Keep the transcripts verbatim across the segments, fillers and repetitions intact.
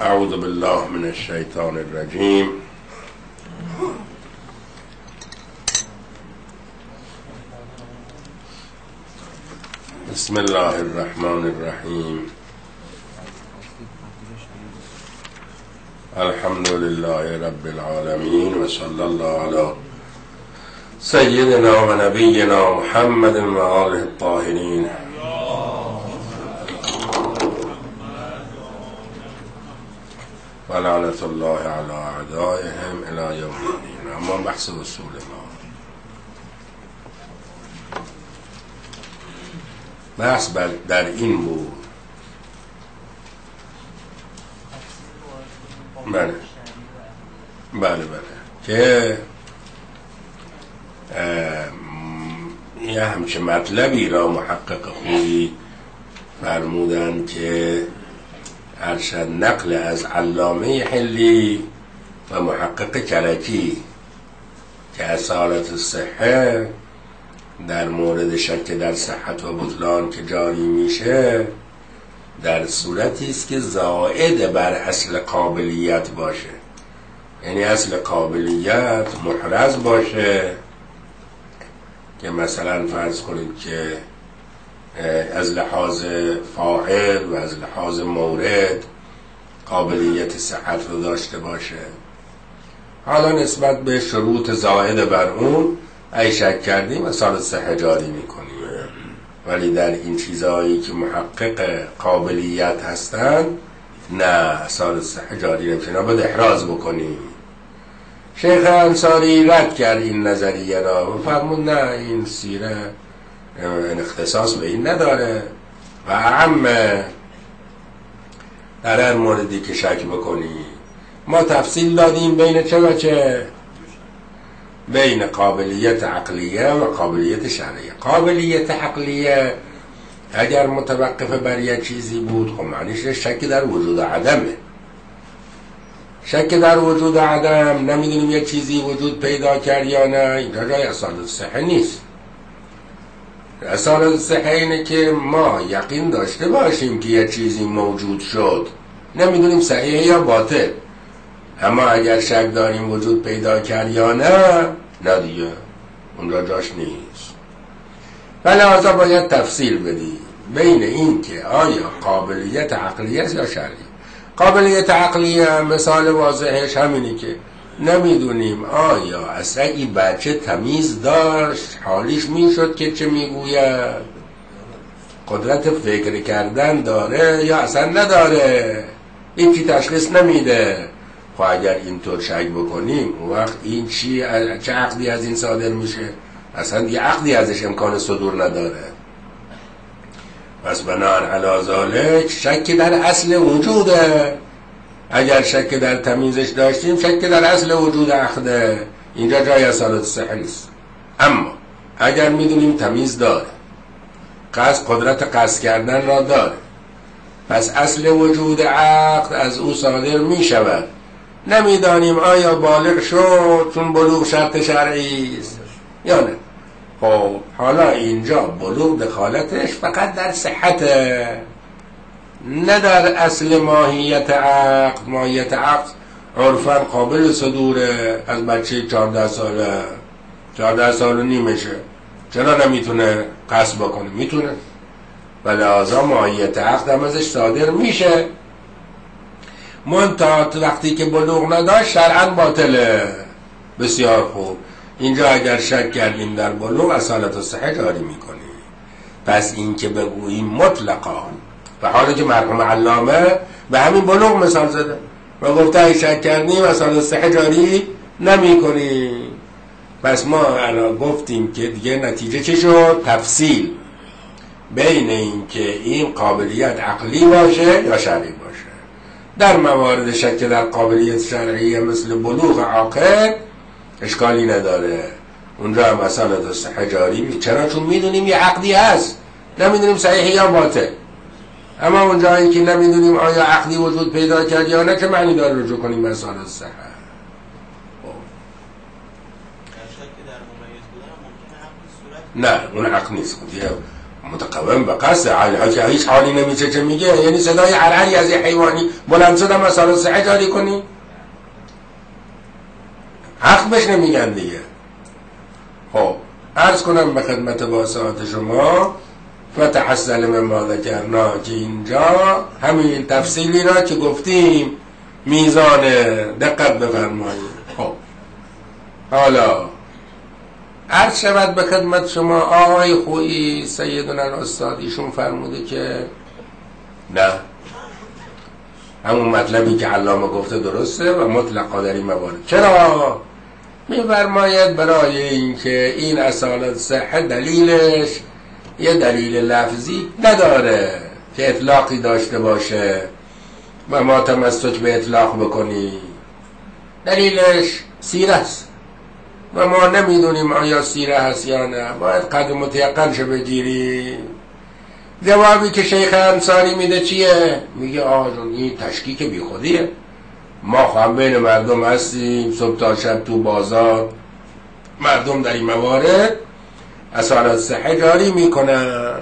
اعوذ بالله من الشیطان الرجیم. بسم الله الرحمن الرحیم. الحمد لله رب العالمین و صلی الله علی سیدنا و نبینا محمد و آله الطاهرین. و لعنت الله علی اعدائهم الی یوم الدین. اما بحث اصول ما، بحث در این بود بله بله بله که یه همچه مطلبی را محقق خوبی فرمودن که ارشد نقل از علامه حلی و محقق کرکی که اصالت الصحه در مورد شک در صحت و بطلان که جاری میشه در صورتی است که زائد بر اصل قابلیت باشه، یعنی اصل قابلیت محرز باشه که مثلا فرض کنید که از لحاظ فاعل و از لحاظ مورد قابلیت صحت رو داشته باشه. حالا نسبت به شروط زائد بر اون ای شک کردیم اصالت صحه جاری میکنیم، ولی در این چیزهایی که محقق قابلیت هستن نه اصالت صحه جاری نمیشه، باید احراز بکنیم. شیخ انصاری رد کرد این نظریه را و فرمود نه این سیره اختصاص به این نداره و اعم در هر موردی که شک بکنی. ما تفصیل دادیم بین چه و چه؟ بین قابلیت عقلیه و قابلیت شرعیه. قابلیت عقلیه اگر متوقف بر یک چیزی بود خب معنیش شک در وجود عدمه. شک در وجود عدم، نمیدونیم یک چیزی وجود پیدا کرد یا نه، اینجا جای اصالت صحه نیست. اصالت صحه اینه که ما یقین داشته باشیم که یک چیزی موجود شد، نمیدونیم صحیح یا باطل. اما اگر شک داریم وجود پیدا کرد یا نه، نه دیگه اونجا جاش نیست. لذا باید تفصیل بدیم بین این که آیا قابلیت عقلیه است یا شرعی. قابلیت عقلیه مثال واضحش همینی که نمیدونیم آیا اصلا این بچه تمیز داشت، حالیش میشد که چه میگوید، قدرت فکر کردن داره یا اصلا نداره، این چی تشخیص نمیده. خب اگر اینطور شک بکنیم اون وقت این چی، چه عقدی از این صادر میشه؟ اصلا یه عقدی ازش امکان صدور نداره. پس بناهن علی ذالک شک در اصل وجوده. اگر شک در تمیزش داشتیم شک در اصل وجود عقده، اینجا جای اصالت صحه نیست. اما اگر میدونیم تمیز داره، قصد قدرت قصد کردن را داره، پس اصل وجود عقد از او صادر می شود. نمیدانیم آیا بالغ شد چون بلوغ شرط شرعی است یا نه. خب حالا اینجا بلوغ دخالتش فقط در صحته، نه در اصل ماهیت عقد. ماهیت عقد عرفاً قابل صدوره از بچه چهارده ساله، چهارده سال و نیمشه، چرا نمیتونه قصد بکنه؟ میتونه. ولذا ماهیت عقد هم ازش صادر میشه. منتها وقتی که بلوغ نداشت شرعاً باطله. بسیار خوب، اینجا اگر شک کردیم در بلوغ اصالت الصحه جاری میکنیم. پس این که بگوییم مطلقا، و حالا که مرحوم علامه به همین بلوغ مثال زده و گفته ای شک کردیم اصالت الصحه جاری نمی کنیم. پس ما الان گفتیم که دیگه نتیجه چه شد؟ تفصیل بین این که این قابلیت عقلی باشه یا شرعی باشه. در موارد شک در قابلیت شرعی مثل بلوغ عاقل اشکالی نداره، اونجا هم اصالت الصحه جاری می. چرا؟ چون میدونیم یه عقدی هست، نمیدونیم صحیح یا باطل. اما اونجا این که نمیدونیم آیا عقدی وجود پیدا کرد یا نه، چه معنی داره رجوع کنیم به اصالت الصحه؟ نه اون حق نیست. متقوم به قصد حالی که هیچ حالی نمیشه چه میگه، یعنی صدای عرعری از یه حیوانی بلند شدم از سال صحه جاری کنی، حق بهش نمیگن دیگه. خب عرض کنم به خدمت واسعات شما فتحصل مما ذکرنا که اینجا همین تفصیلی را که گفتیم میزان دقت بفرمایید. خب حالا عرض شود به خدمت شما آقای خویی سیدنا الاستاد ایشون فرموده که نه، همون مطلبی که علامه گفته درسته و مطلقا در این موارد. چرا؟ می‌فرماید برای اینکه این اصالت صحه دلیلش یه دلیل لفظی نداره که اطلاقی داشته باشه و ما تمسک به اطلاق بکنی، دلیلش سیره است و ما نمیدونیم آیا سیره هست یا نه، باید قدر متیقن شو بگیری. جوابی که شیخ انصاری میده چیه؟ میگه آجون این تشکیک بی خودیه، ما خواهم بین مردم هستیم صبح تا شب تو بازار، مردم در این موارد اصالت صحه جاری میکنن.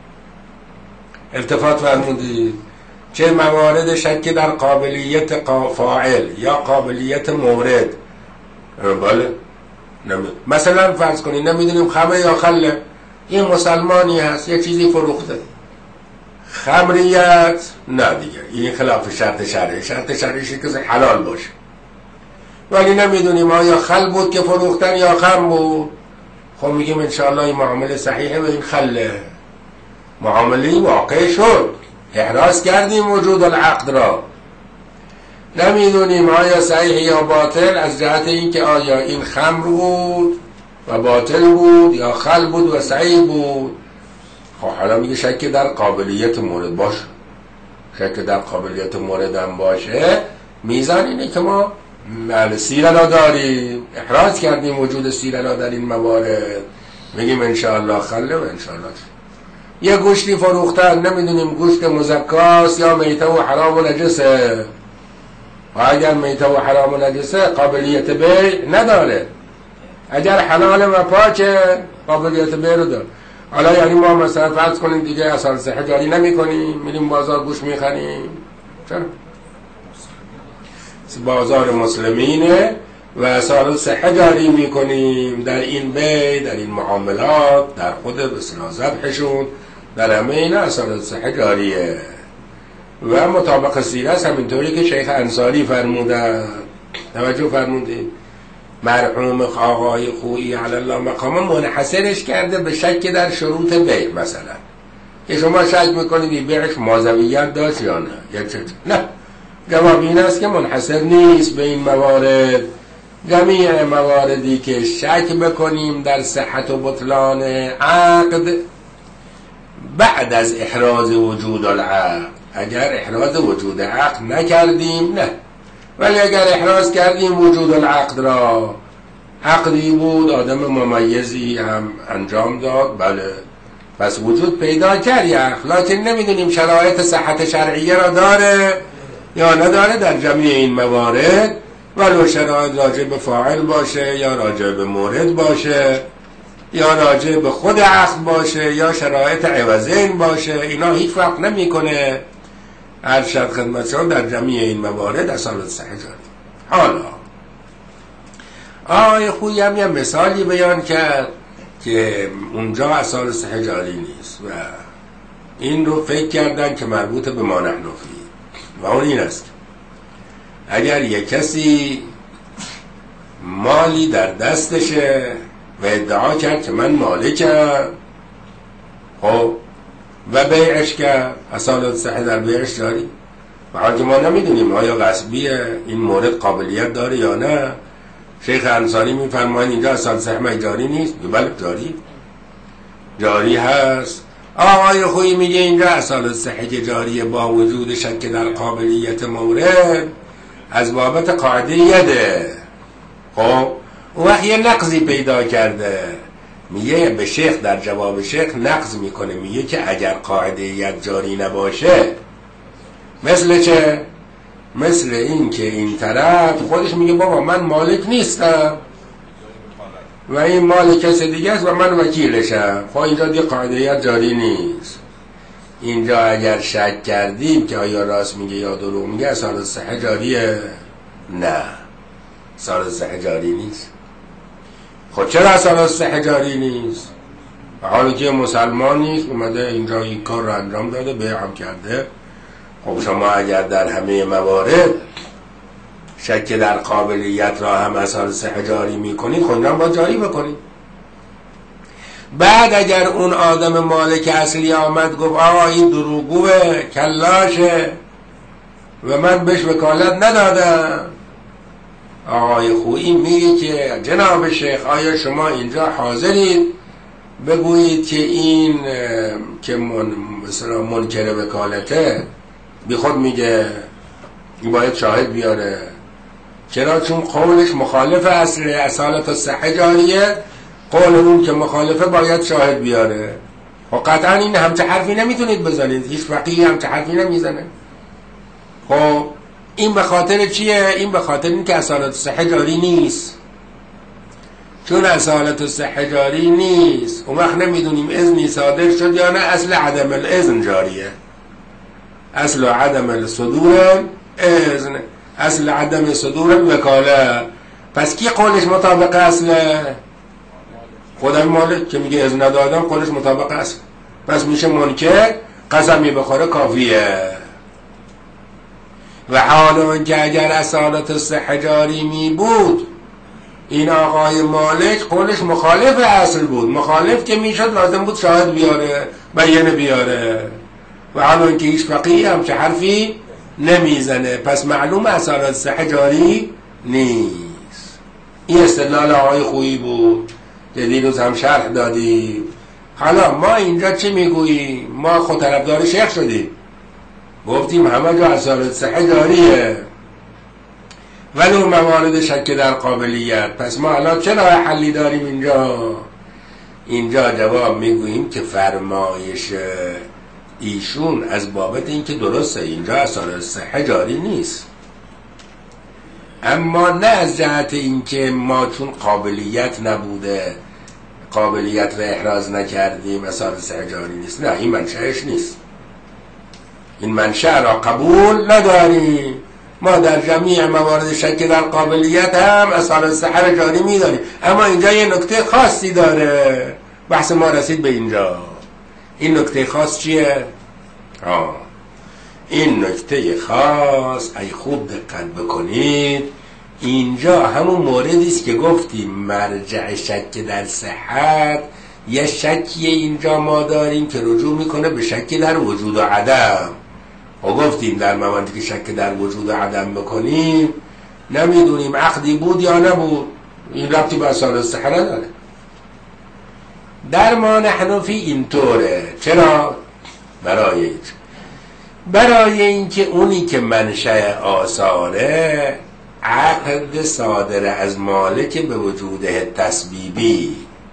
التفات فرمودید چه موارد شک در قابلیت فاعل یا قابلیت مورد. بله مثلا فرض کنید نمیدونیم خمر یا خله، این مسلمانی هست یه چیزی فروخته، خمریت نه دیگه، این خلاف شرط شرعی، شرط شرعیشی که حلال باشه، ولی نمیدونیم آیا خل بود که فروختن یا خمر بود. خب میگیم انشاءالله این معامله صحیحه به این خله، معامله واقع شد، احراز کردیم وجود العقد را، نمیدونیم آیا صحیح یا باطل از جهت این که آیا این خمر بود و باطل بود یا خل بود و صحیح بود. خب حالا میگه شک در قابلیت مورد باشه، شک در قابلیت مورد هم باشه، میزان اینه که ما سیره را داریم، احراز کردیم وجود سیره را در این موارد، میگیم انشاءالله خله و انشاءالله یه گوشتی فروختن، نمیدونیم گوشت مزکاست یا میته و حرام و نجسه، و اگر میته و حرام و نجسه قابلیت بیع نداره، اگر حلال و پاکه قابلیت بیع رو داره. حالا یعنی ما مثلا فرض کنیم دیگه اصلا صحه جاری نمی کنیم، میریم بازار گوشت میخریم، چرا؟ بازار مسلمینه و اصلا صحه جاری میکنیم در این بیع، در این معاملات، در خود بسنا ذبحشون، در همه این اصلا صحه جاریه و مطابق سیره است. همینطوری که شیخ انصاری فرمودن، توجه فرمودید، مرحوم آقای خویی علی الله مقام منحصرش کرده به شک در شروط بیع، مثلا که شما شک میکنید بیعش مازویت داشت یا نه یا چه؟ نه، جواب این است که منحصر نیست به این موارد، جمیع مواردی که شک بکنیم در صحت و بطلان عقد بعد از احراز وجود العقد، اگر احراز وجود عقد نکردیم نه، ولی اگر احراز کردیم وجود العقد را، عقدی بود آدم ممیزی هم انجام داد، بله پس وجود پیدا کرد، لکن نمیدونیم شرایط صحت شرعیه را داره یا نداره در جمعی این موارد، ولو شرایط راجع به فاعل باشه یا راجع به مورد باشه یا راجع به خود عقد باشه یا شرایط عوضین باشه، اینا هیچ فرق نمیکنه. ارشد خدمت شما در جمعی این موارد اصالت صحه جاری. حالا آقای خویی هم یه مثالی بیان کرد که اونجا اصالت صحه جاری نیست و این رو فکر کردن که مربوط به ما نحنفی، و اون این است اگر یک کسی مالی در دستشه و ادعا کرد که من مالکم، خب و بیعش کرد، اصالت صحه در بیعش جاری، و حالا که ما نمیدونیم آیا غصبیه، این مورد قابلیت داره یا نه. شیخ انصاری میفرماید اینجا اصالت صحه جاری نیست، بله جاری جاری هست. آقای خویی میگه اینجا اصالت صحه جاریه با وجود شک در قابلیت مورد از بابت قاعده یده. خب اون وقت یه نقضی پیدا کرده، میگه به شیخ در جواب شیخ نقض میکنه، میگه که اگر قاعده ید جاری نباشه مثل چه؟ مثل این که این طرف خودش میگه بابا من مالک نیستم، و این مال کسی دیگه است و من وکیلشم. خب اینجا دیگه قاعده‌ای جاری نیست. اینجا اگر شک کردیم که آیا راست میگه یا دروغ میگه، اصالت صحه جاریه؟ نه، اصالت صحه جاری نیست. خب چرا اصالت صحه جاری نیست؟ حالا که مسلمان نیست، اومده اینجا این کار رو انجام داده، بیعم کرده. خب شما اگر در همه موارد شک در قابلیت را هم اصالت صحه جاری میکنید، خب اینجا باید جاری بکنید. بعد اگر اون آدم مالک اصلی آمد گفت آقا این دروغگوه، کلاشه و من بهش وکالت ندادم، آقای خویی میگه که جناب شیخ آیا شما اینجا حاضرید بگویید که این که من مثلا منکر وکالته، بی خود میگه این باید شاهد بیاره. چرا؟ چون قولش مخالف اصل اصالت الصحه جاریه، قول اون که مخالفه باید شاهد بیاره. و قطعا این همچه حرفی نمیتونید بزنید، هیچ فقیهی همچه حرفی نمیزنه. خب این به خاطر چیه؟ این به خاطر این که اصالت الصحه جاری نیست. چون اصالت الصحه جاری نیست، اون وقت نمیدونیم اذنی صادر شد یا نه. اصل عدم الاذن جاریه، اصل عدم الصدور اذن، اصل عدم صدور وکاله. پس کی قولش مطابق اصله؟ خودم مالک که میگه اذن ندادم قولش مطابق اصل، پس میشه منکر، قسمی بخوره کافیه. و حالا که اگر اصالت الصحه جاری می بود، این آقای مالک قولش مخالف اصل بود. مخالف که میشد لازم بود شاهد بیاره، بیانه بیاره. و حالا که هیچ فقیه همچه حرفی نمیزنه، پس معلوم اصالت الصحه جاری نیست. این استدلال آقای خویی بود که دیروز هم شرح دادیم. حالا ما اینجا چی میگوییم؟ ما خود طرفدار شیخ شدیم، گفتیم همه جا اصالت صحه جاریه ولو موارد شک در قابلیت. پس ما الان چه راه حلی داریم اینجا؟ اینجا جواب میگوییم که فرمایش ایشون از بابت این که درسته اینجا اصالت صحه جاری نیست، اما نه از جهت این که ما چون قابلیت نبوده قابلیت را احراز نکردیم اصالت صحه جاری نیست. نه، این منشأش نیست، این منشأ را قبول نداریم. ما در جمیع موارد شک در قابلیت هم اصالت صحه جاری می‌داریم، اما اینجا یه نکته خاصی داره. بحث ما رسید به اینجا. این نکته خاص چیه؟ آه. این نکته خاص ای خوب دقت بکنید، اینجا همون موردی است که گفتیم مرجع شک در صحت یه شکی اینجا ما داریم که رجوع میکنه به شک در وجود و عدم. و گفتیم در موردی که شک در وجود و عدم بکنیم نمیدونیم عقدی بود یا نبود، این ربطی به اصالت صحه نداره. در ما حنفی اینطوره. چرا؟ برای برای اینکه اونی که منشأ آثاره عقد صادر از مالک به وجوده تسبیبی.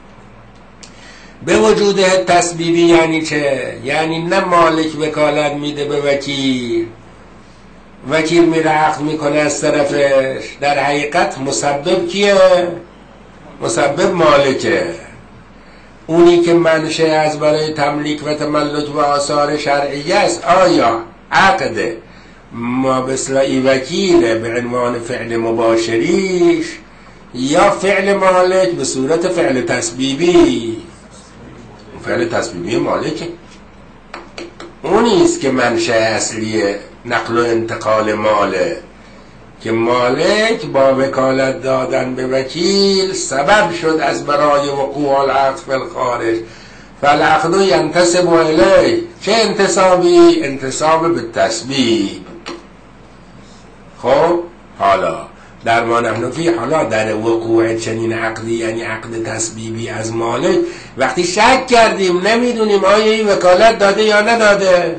به وجوده تسبیبی یعنی چه؟ یعنی نه مالک وکالت میده به وکیل، وکیل میره عقد میکنه از طرفش، در حقیقت مسبب کیه؟ مسبب مالکه. اونی که منشأ از برای تملیک و تملک و آثار شرعی است، آیا عقد ما به اصطلاح وکیل به عنوان فعل مباشریش یا فعل مالک به صورت فعل تسبیبی؟ فعل تسبیبی مالکه، اونیست که منشأ اصلی نقل و انتقال ماله، که مالک با وکالت دادن به وکیل سبب شد از برای وقوع العقد فی الخارج، فالعقد ینتسب الیه. چه انتسابی؟ انتساب به تسبیب. خب حالا در ما حنفی حالا در وقوع چنین عقدی یعنی عقد تسبیبی از مالک وقتی شک کردیم نمیدونیم آیا این وکالت داده یا نداده،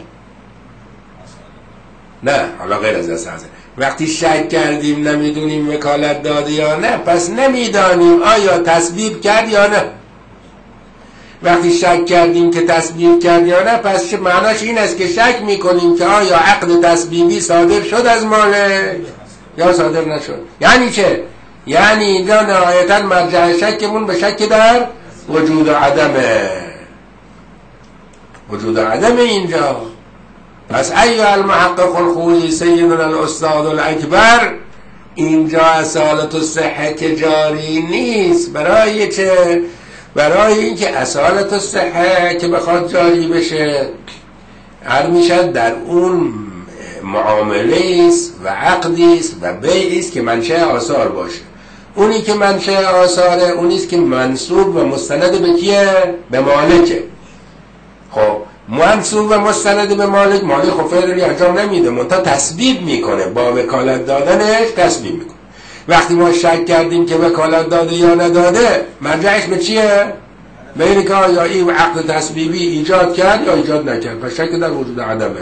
نه حالا غیر از اساس وقتی شک کردیم نمیدونیم وکالت داده یا نه، پس نمیدانیم آیا تسبیب کرد یا نه. وقتی شک کردیم که تسبیب کرد یا نه، پس معناش این است که شک میکنیم که آیا عقد تسبیبی صادر شد از مالک یا صادر نشد. یعنی چه؟ یعنی اینجا نهایتا مرجع شکمون به شک در وجود و عدمه، وجود و عدم اینجا. پس ایها المحقق الخوئی سیدنا الاستاد الاکبر، اینجا اصالت الصحه که جاری نیست. برای چه؟ برای اینکه اصالت الصحه که بخواد جاری بشه هر میشد در اون معامله است و عقدی است و بیع است که منشأ آثار باشه. اونی که منشأ آثاره اونی است که منسوب و مستند به کیه؟ به مالکه. خب منسوب و مستند به مالک، مالک خب فعلی انجام نمیده، منتها تسبیب میکنه، با وکالت دادنش تسبیب میکنه. وقتی ما شک کردیم که وکالت داده یا نداده، مرجعش به چیه؟ به اینه که آیا این عقد تسبیبی ایجاد کرد یا ایجاد نکرد. پس شک در وجود عدمه.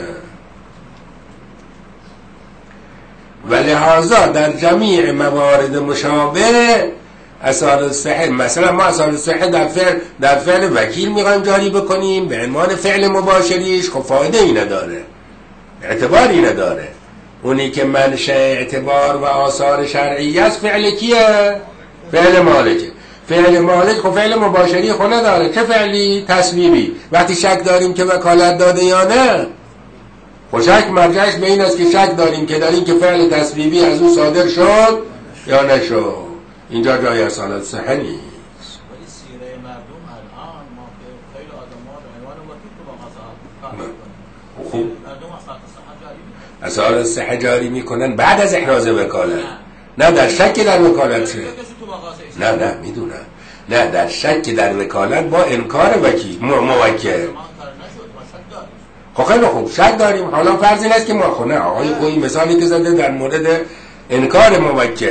و لحاظا در جمیع موارد مشابه اصالت صحه، مثلا ما اصالت صحه در فعل در فعل وکیل میخوایم جاری بکنیم به عنوان فعل مباشریش، خب فایده ای نداره، اعتباری نداره. اونی که منشأ اعتبار و آثار شرعی است فعل کیه؟ فعل مالکه. فعل مالک خب فعل مباشری خب نداره، چه فعلی؟ تسبیبی. وقتی شک داریم که وکالت داده یا نه، خب شک مرجعش به این است که شک داریم که در این که فعل تسبیبی از او صادر شد یا نشد. اینجا جای اصالت صحه نیست. ولی سیره مردم الان ما که خیلی آدم‌ها به عنوان وکیل تو با قضا خوب مردم اصالت صحه جاری می‌کنن. اصالت صحه جاری میکنن بعد از احراز وکالت، نه در شک در وکالت. نه نه میدونم، نه در شک در وکالت با انکار وکیل موکل. خب خیلی خوب شک داریم، حالا فرض این است که ما خونه آقای خویی مثالی که زده در مورد انکار موکل،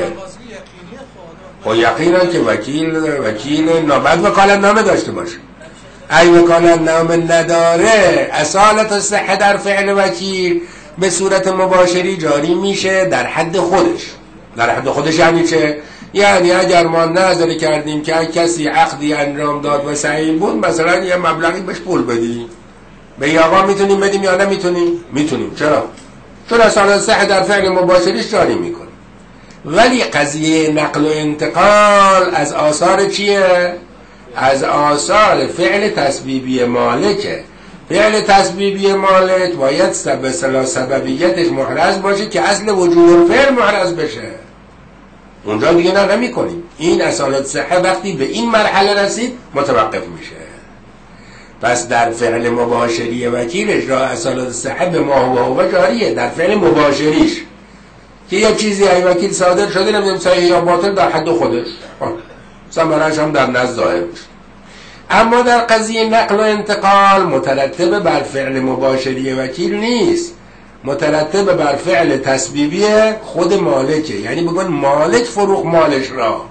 خب یقینا که وکیل وکیل نابد وکالت نامه داشته باشه. ای وکالت نامه نداره، اصالت الصحه در فعل وکیل به صورت مباشری جاری میشه در حد خودش. در حد خودش یعنی چه؟ یعنی اگر ما نظر کردیم که کسی عقدی انجام داد و صحیح بود، مثلا یه مبلغی بهش پول بدیم، به این آقا میتونیم بدیم یا نمیتونیم؟ میتونیم. چرا؟ چون اصالت الصحه در فعل مباشریش جاری میکنه. ولی قضیه نقل و انتقال از آثار چیه؟ از آثار فعل تسبیبی مالکه. فعل تسبیبی مالک باید سبب سببیتش محرز باشه که اصل وجود فعل محرز بشه. اونجا دیگه نه نمی کنیم. این اصالت صحه وقتی به این مرحله رسید متوقف میشه. پس در فعل مباشری وکیل اجرا اصالت صحه به ما هو هو جاریه در فعل مباشریش، که یه چیزی ای وکیل صادر شده نمیدونم صحیح یا باطل در حد خودش، ثمره‌اش هم در نزد ظاهر میشه. اما در قضیه نقل و انتقال مترتب بر فعل مباشری وکیل نیست، مترتب بر فعل تسبیبی خود مالکه. یعنی بگن مالک فروخ مالش را.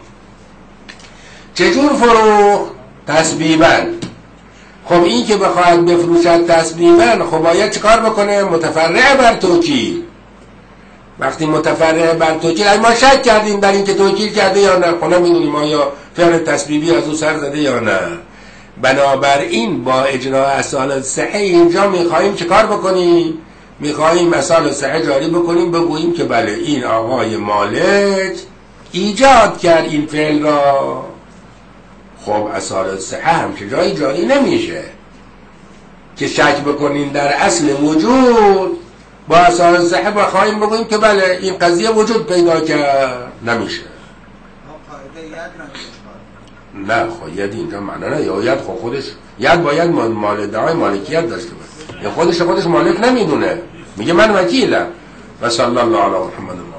چجور فروخ؟ تسبیباً. خب این که بخواهد بفروشد تسبیباً، خب باید چکار بکنه؟ متفرع بر توکیل. وقتی متفرع بر توکیل، ما شک کردیم در این که توکیل کرده یا نه، خب نمیدونیم آیا فعل تسبیبی از او سر زده یا نه. بنابراین با اجرا اصالت صحه اینجا میخواییم چکار بکنیم؟ میخواییم اصالت صحه جاری بکنیم، بگوییم که بله این آقای مالک ایجاد کرد این فعل را. خب اصالت صحه هم که جایی جاری نمیشه که شک بکنیم در اصل وجود. با اصالت صحه بخواهیم بگوییم که بله این قضیه وجود پیدا کرد، نمیشه. نه خب ید اینجا معنا نه، یا ید خب خودش ید باید مال ادعای مالکیت داشته باشه، یا خودش خودش مالک نمیدونه، میگه من وکیلم. و صلی الله علی محمد.